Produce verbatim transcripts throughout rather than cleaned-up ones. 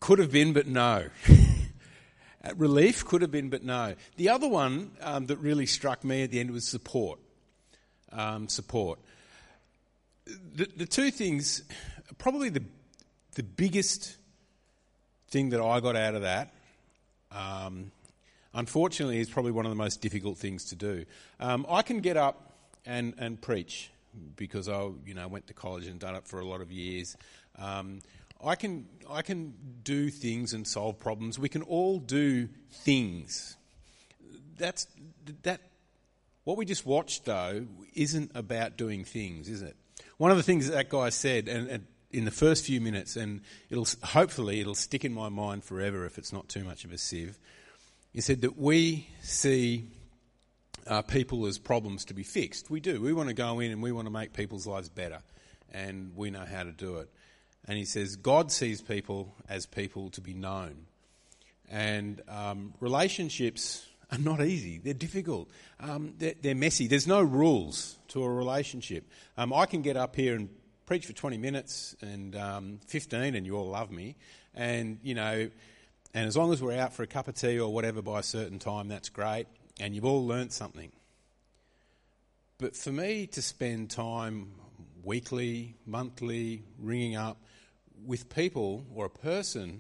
could have been, but no. Relief could have been, but no. The other one um, that really struck me at the end was support. Um, support. The, the two things, probably the the biggest thing that I got out of that, um, unfortunately, is probably one of the most difficult things to do. Um, I can get up and, and preach because I, you know, went to college and done it for a lot of years. Um, I can I can do things and solve problems. We can all do things. That's that. What we just watched, though, isn't about doing things, is it? One of the things that, that guy said, and, and in the first few minutes, and it'll hopefully it'll stick in my mind forever if it's not too much of a sieve. He said that we see uh, people as problems to be fixed. We do. We want to go in and we want to make people's lives better, and we know how to do it. And he says God sees people as people to be known. And um, relationships are not easy. They're difficult. Um, they're, they're messy. There's no rules to a relationship. Um, I can get up here and preach for twenty minutes and um, fifteen and you all love me. And, you know, and as long as we're out for a cup of tea or whatever by a certain time, that's great. And you've all learnt something. But for me to spend time weekly, monthly, ringing up with people or a person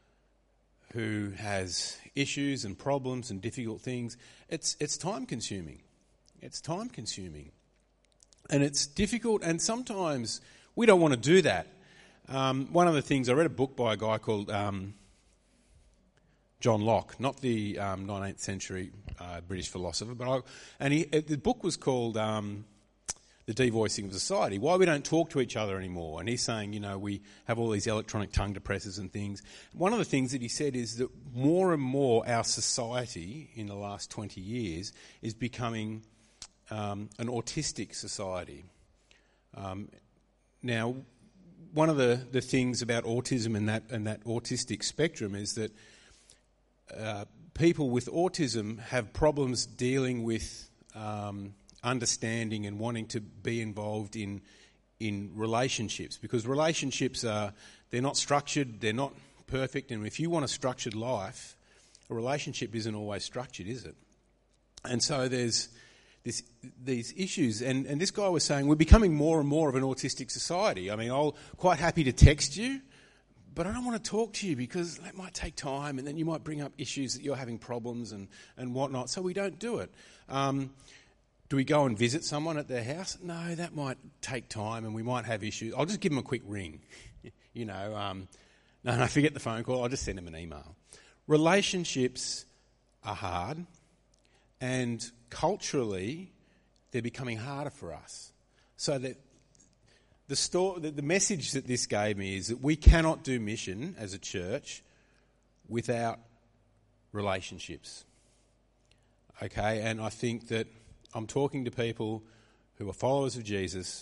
who has issues and problems and difficult things, it's it's time consuming. It's time consuming. And it's difficult, and sometimes we don't want to do that. Um, one of the things, I read a book by a guy called um, John Locke, not the um, nineteenth century uh, British philosopher, but I, and he, the book was called um, The Devoicing of Society, Why We Don't Talk to Each Other Anymore. And he's saying, you know, we have all these electronic tongue depressors and things. One of the things that he said is that more and more our society in the last twenty years is becoming um, an autistic society. Um, now, one of the, the things about autism and that and that autistic spectrum is that uh, people with autism have problems dealing with um, understanding and wanting to be involved in in relationships, because relationships are, they're not structured, they're not perfect, and if you want a structured life, a relationship isn't always structured, is it? And so there's this these issues, and, and this guy was saying we're becoming more and more of an autistic society. I mean, I'll quite happy to text you, but I don't want to talk to you because that might take time, and then you might bring up issues that you're having problems and, and whatnot, so we don't do it. Um, Do we go and visit someone at their house? No, that might take time and we might have issues. I'll just give them a quick ring. you know, um, no, no, forget the phone call. I'll just send them an email. Relationships are hard, and culturally they're becoming harder for us. So that the, sto- the, the message that this gave me is that we cannot do mission as a church without relationships. Okay, and I think that I'm talking to people who are followers of Jesus,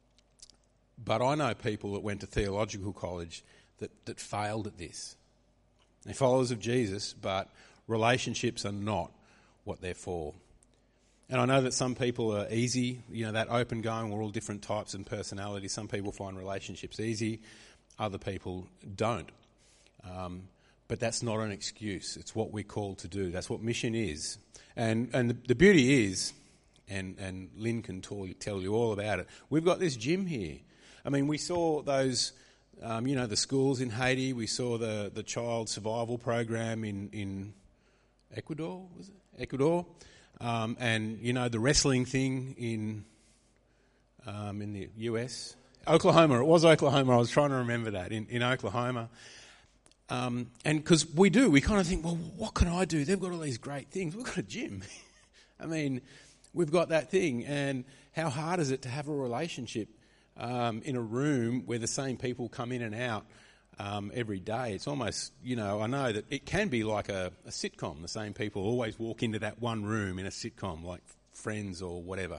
but I know people that went to theological college that, that failed at this. They're followers of Jesus, but relationships are not what they're for. And I know that some people are easy, you know, that open going, we're all different types and personalities. Some people find relationships easy, other people don't. Um, but that's not an excuse. It's what we're called to do. That's what mission is. And and the, the beauty is, and, and Lynn can tell you, tell you all about it, we've got this gym here. I mean, we saw those, um, you know, the schools in Haiti. We saw the, the child survival program in, in Ecuador, was it? Ecuador. Um, and, you know, the wrestling thing in um, in the U S. Oklahoma. It was Oklahoma. I was trying to remember that, in, in Oklahoma. Um, and because we do, we kind of think, well, what can I do? They've got all these great things. We've got a gym. I mean, we've got that thing. And how hard is it to have a relationship um, in a room where the same people come in and out um, every day? It's almost, you know, I know that it can be like a, a sitcom. The same people always walk into that one room in a sitcom, like Friends or whatever.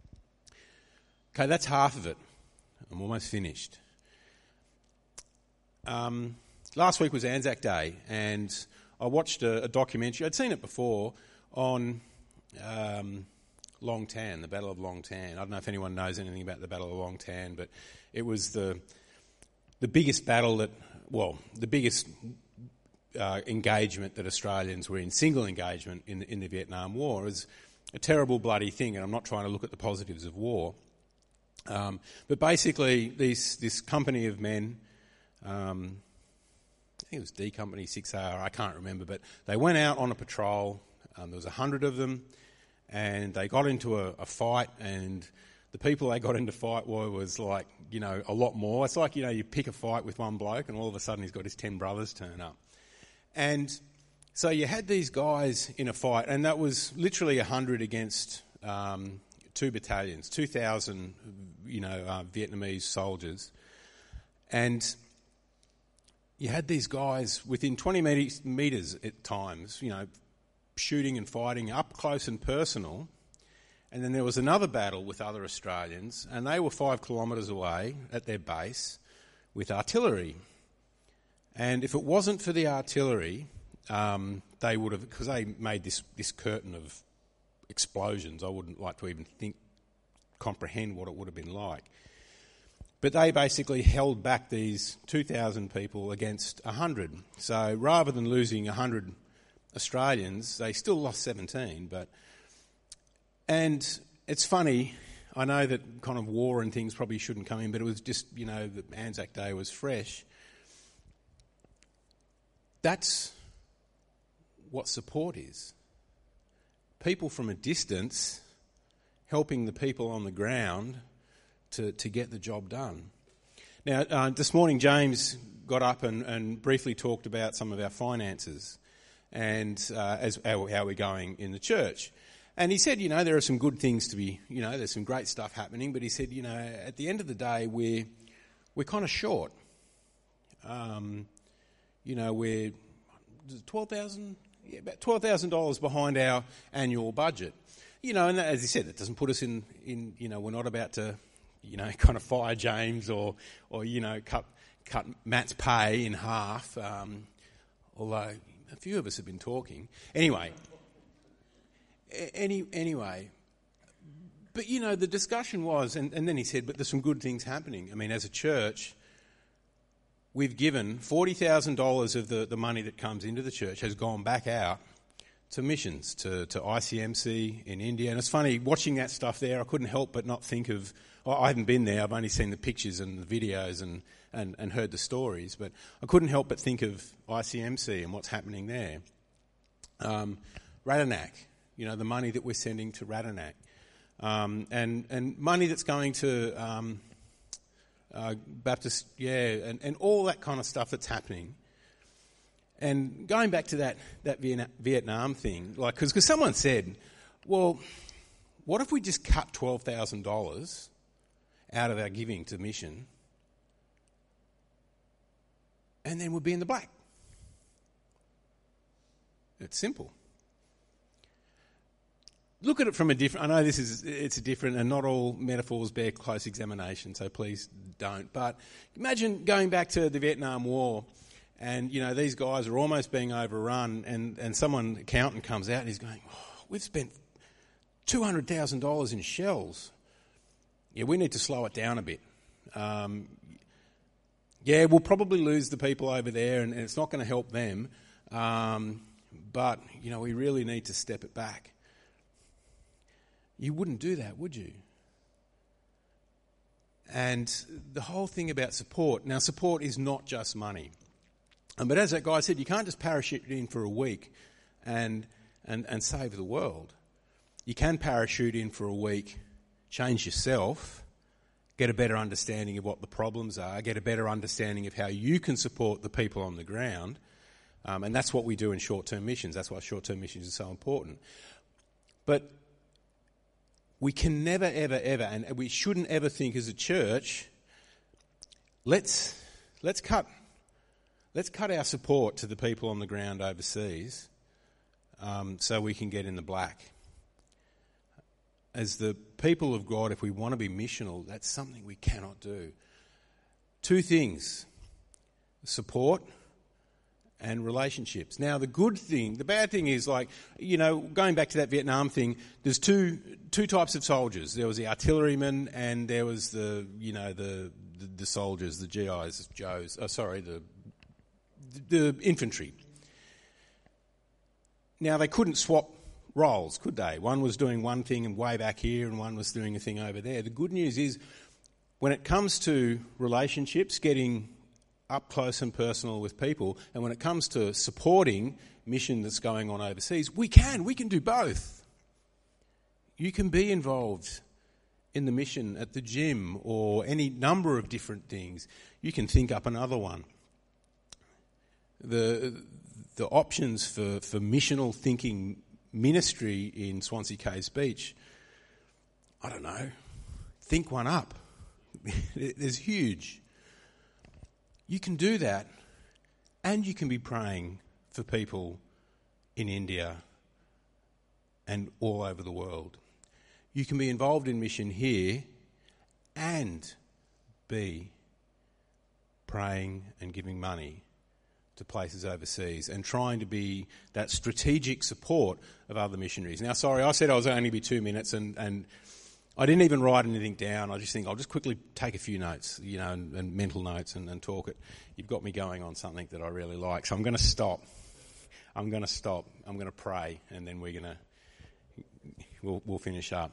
Okay, that's half of it. I'm almost finished. Um... Last week was Anzac Day, and I watched a, a documentary. I'd seen it before on um, Long Tan, the Battle of Long Tan. I don't know if anyone knows anything about the Battle of Long Tan, but it was the the biggest battle that well, the biggest uh, engagement that Australians were in, single engagement in the, in the Vietnam War. It was a terrible bloody thing, and I'm not trying to look at the positives of war. Um, but basically, these, this company of men, um, I think it was D Company, six R, I can't remember, but they went out on a patrol. Um, there was a hundred of them, and they got into a, a fight, and the people they got into fight were was like, you know, a lot more. It's like, you know, you pick a fight with one bloke, and all of a sudden he's got his ten brothers turn up. And so you had these guys in a fight, and that was literally a hundred against um, two battalions, two thousand, you know, uh, Vietnamese soldiers, and you had these guys within twenty metres at times, you know, shooting and fighting up close and personal. And then there was another battle with other Australians, and they were five kilometres away at their base with artillery. And if it wasn't for the artillery, um, they would have, because they made this, this curtain of explosions, I wouldn't like to even think, comprehend what it would have been like. But they basically held back these two thousand people against one hundred. So rather than losing one hundred Australians, they still lost seventeen. But and it's funny, I know that kind of war and things probably shouldn't come in, but it was just, you know, the Anzac Day was fresh. That's what support is. People from a distance helping the people on the ground to, to get the job done. Now, uh, this morning James got up and, and briefly talked about some of our finances and uh, as how, how we're going in the church. And he said, you know, there are some good things to be, you know, there's some great stuff happening, but he said, you know, at the end of the day, we're, we're kind of short. Um, you know, we're twelve thousand dollars, yeah, about twelve thousand dollars behind our annual budget. You know, and as he said, it doesn't put us in, in, you know, we're not about to, you know, kind of fire James or, or you know, cut cut Matt's pay in half, um, although a few of us have been talking. Anyway, any anyway, but, you know, the discussion was, and, and then he said, but there's some good things happening. I mean, as a church, we've given forty thousand dollars of the, the money that comes into the church has gone back out to missions, to, to I C M C in India. And it's funny, watching that stuff there, I couldn't help but not think of, well, I haven't been there, I've only seen the pictures and the videos and, and, and heard the stories, but I couldn't help but think of I C M C and what's happening there. Um, Radanak, you know, the money that we're sending to Radanak. Um, and, and money that's going to um, uh, Baptist, yeah, and, and all that kind of stuff that's happening. And going back to that, that Vietnam thing, like, because someone said, well, what if we just cut twelve thousand dollars out of our giving to mission and then we'd be in the black? It's simple. Look at it from a different, I know this is, it's a different, and not all metaphors bear close examination, so please don't. But imagine going back to the Vietnam War, and, you know, these guys are almost being overrun, and, and someone, accountant, comes out and he's going, oh, we've spent two hundred thousand dollars in shells. Yeah, we need to slow it down a bit. Um, yeah, we'll probably lose the people over there, and, and it's not going to help them. Um, but, you know, we really need to step it back. You wouldn't do that, would you? And the whole thing about support, now support is not just money. Um, but as that guy said, you can't just parachute in for a week and, and, and save the world. You can parachute in for a week, change yourself, get a better understanding of what the problems are, get a better understanding of how you can support the people on the ground. Um, and that's what we do in short-term missions. That's why short-term missions are so important. But we can never, ever, ever, and we shouldn't ever think as a church, let's let's cut let's cut our support to the people on the ground overseas um, so we can get in the black. As the people of God, if we want to be missional, that's something we cannot do. Two things: support and relationships. Now, the good thing, the bad thing is, like, you know, going back to that Vietnam thing, there's two two types of soldiers. There was the artillerymen and there was the, you know, the the, the soldiers, the G Is, Joes, oh, sorry, the the infantry. Now, they couldn't swap roles, could they? One was doing one thing and way back here, and one was doing a thing over there. The good news is, when it comes to relationships, getting up close and personal with people, and when it comes to supporting mission that's going on overseas, we can. We can do both. You can be involved in the mission at the gym or any number of different things. You can think up another one. The the options for, for missional thinking ministry in Swansea Caves Beach, I don't know, think one up. There's huge. You can do that, and you can be praying for people in India and all over the world. You can be involved in mission here and be praying and giving money to places overseas and trying to be that strategic support of other missionaries. Now, sorry, I said I was only be two minutes and, and I didn't even write anything down. I just think I'll just quickly take a few notes, you know, and, and mental notes and, and talk it. You've got me going on something that I really like, so I'm going to stop. I'm going to stop. I'm going to pray, and then we're going to we'll, we'll finish up.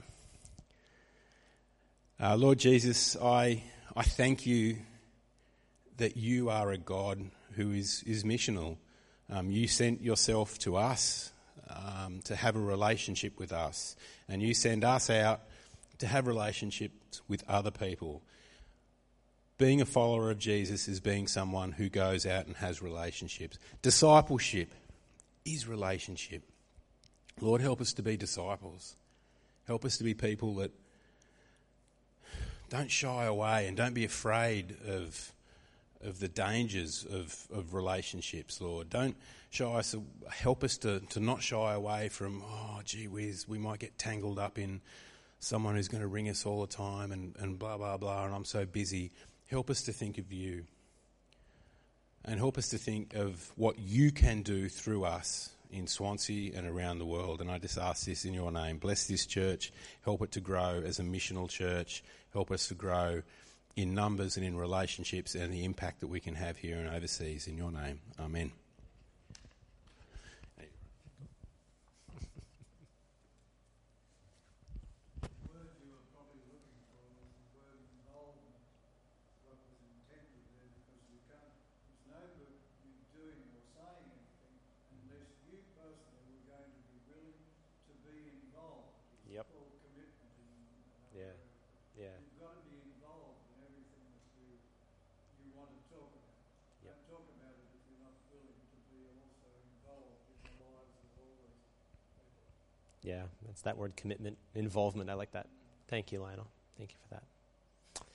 Uh, Lord Jesus, I I thank you that you are a God who is, is missional. Um, you sent yourself to us um, to have a relationship with us, and you send us out to have relationships with other people. Being a follower of Jesus is being someone who goes out and has relationships. Discipleship is relationship. Lord, help us to be disciples. Help us to be people that don't shy away and don't be afraid of of the dangers of, of relationships, Lord. Don't shy us, help us to, to not shy away from, oh, gee whiz, we might get tangled up in someone who's going to ring us all the time and, and blah, blah, blah, and I'm so busy. Help us to think of you. And help us to think of what you can do through us in Swansea and around the world. And I just ask this in your name. Bless this church. Help it to grow as a missional church. Help us to grow in numbers and in relationships and the impact that we can have here and overseas. In your name, amen. Yep. Yeah. Yeah. You've got to be involved in everything that you you want to talk about. Yep. Don't talk about it if you're not willing to be also involved in the lives of all those people. Yeah, that's that word, commitment, involvement. I like that. Thank you, Lionel. Thank you for that.